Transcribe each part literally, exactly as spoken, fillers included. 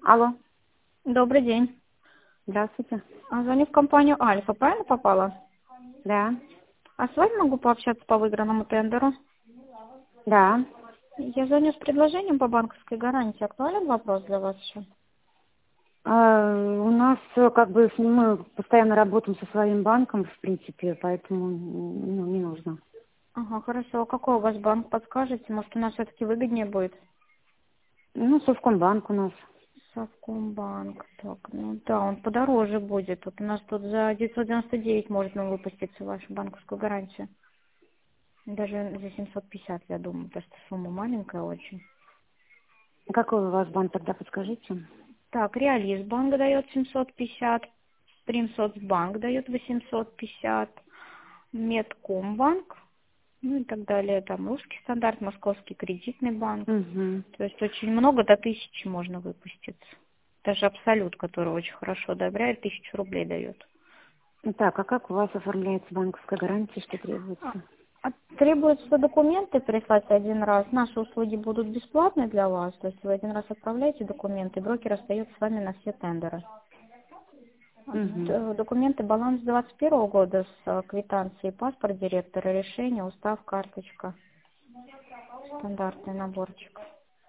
Алло, Добрый день. здравствуйте. А, Звоню в компанию Альфа, правильно попала? Да, А с вами могу пообщаться по выигранному тендеру? да. Я звоню с предложением по банковской гарантии. Актуален вопрос для вас еще? А, у нас э, как бы с- мы постоянно работаем со своим банком, в принципе, поэтому м, ну, не нужно. Ага, хорошо. А какой у вас банк, подскажете? Может, у нас все-таки выгоднее будет? Ну, Совкомбанк у нас. Совкомбанк. Так, ну да, он подороже будет. Вот у нас тут за девятьсот девяносто девять может нам выпуститься вашу банковскую гарантию. Даже за семьсот пятьдесят, я думаю, потому что сумма маленькая очень. Какой у вас банк тогда, подскажите? Так, Реализ банк дает семьсот пятьдесят, Примсоцбанк дает восемьсот пятьдесят, Медкомбанк, ну и так далее. Там русский стандарт, московский кредитный банк. Угу. То есть очень много, до тысячи можно выпуститься. Даже Абсолют, который очень хорошо одобряет, тысячу рублей дает. Так, а как у вас оформляется банковская гарантия, что А, требуется? а Требуется документы прислать один раз. Наши услуги будут бесплатны для вас. То есть вы один раз отправляете документы, и брокер остается с вами на все тендеры. Угу. Д- Документы, баланс двадцать первого года с э, квитанцией, паспорт директора, решение, устав, карточка, стандартный наборчик.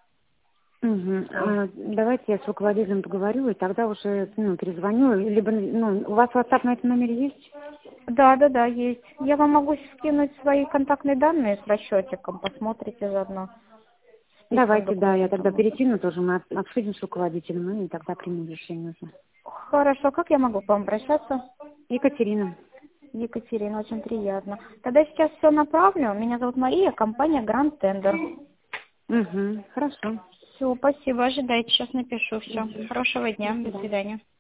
Угу. А, давайте я с руководителем поговорю, и тогда уже ну, перезвоню. Либо, ну, у вас WhatsApp на этом номере есть? Да, да, да, есть. Я вам могу скинуть свои контактные данные с расчетиком, посмотрите заодно списком Давайте, да, я документов. тогда перекину тоже, мы об- обсудим с руководителем, ну, и тогда примем решение уже. Хорошо, как я могу к вам обращаться? Екатерина. Екатерина, очень приятно. Тогда сейчас все направлю. Меня зовут Мария, компания Гранд Тендер. Угу, хорошо. Все, спасибо, ожидайте, сейчас напишу все. Мгм. Хорошего До дня, до свидания. свидания.